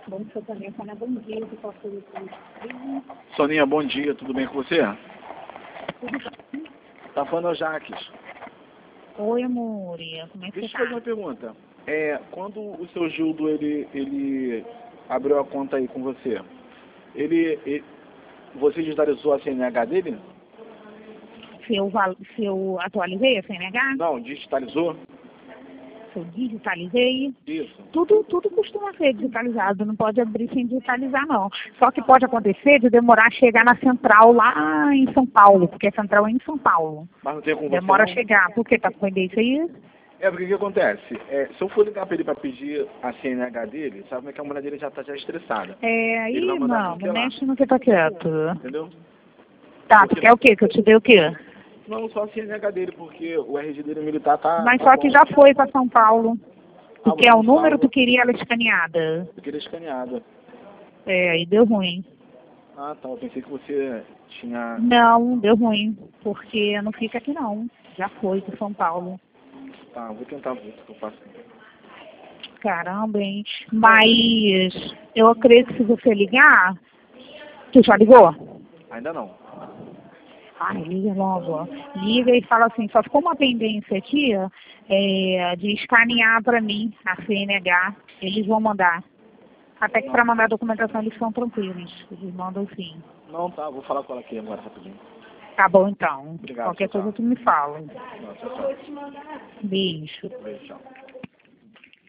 Bom, seu Soninha, bom dia, que posso ir. Soninha, bom dia, tudo bem com você? Tudo bem? Tá falando o Jaques. Oi, amor, como é que Deixa você eu fazer uma pergunta. Quando o seu Gildo, ele abriu a conta aí com você, você digitalizou a CNH dele? Se eu atualizei a CNH? Não, digitalizou? Se eu digitalizei? Isso. Tudo costuma ser digitalizado, não pode abrir sem digitalizar, não. Só que pode acontecer de demorar a chegar na central lá em São Paulo, porque a central é em São Paulo. Mas não tem com você, Demora não? a chegar, porque tá com pendência aí? Porque o que acontece? Se eu for ligar para ele para pedir a CNH dele, sabe como é que a mulher dele já está estressada. Aí Ele vai mandar não cancelar. mexe no que tá quieto. Entendeu? Tá, tu quer o quê? Que eu te dei o quê? Não, só a CNH dele, porque o RG dele militar tá... Mas tá só que bom. já foi para São Paulo. Tu você quer o não número, fala. tu queria ela escaneada. Eu queria escaneada. Aí deu ruim. Ah, tá. Eu pensei que você tinha... Não, deu ruim, porque não fica aqui não. Já foi para São Paulo. Tá, vou tentar ver o que eu faço. Caramba, hein? Mas eu acredito que se você ligar, tu já ligou? Ainda não. Ai, liga logo. Liga e fala assim, só ficou uma pendência aqui, de escanear para mim a CNH. Eles vão mandar. Até que para mandar a documentação eles são tranquilos. Eles mandam sim. Não, tá. Vou falar com ela aqui agora, rapidinho. Tá bom então. Obrigado, Qualquer tchau, coisa tchau. tu me fala. Não, tchau, tchau. Beijo. Beijo, tchau.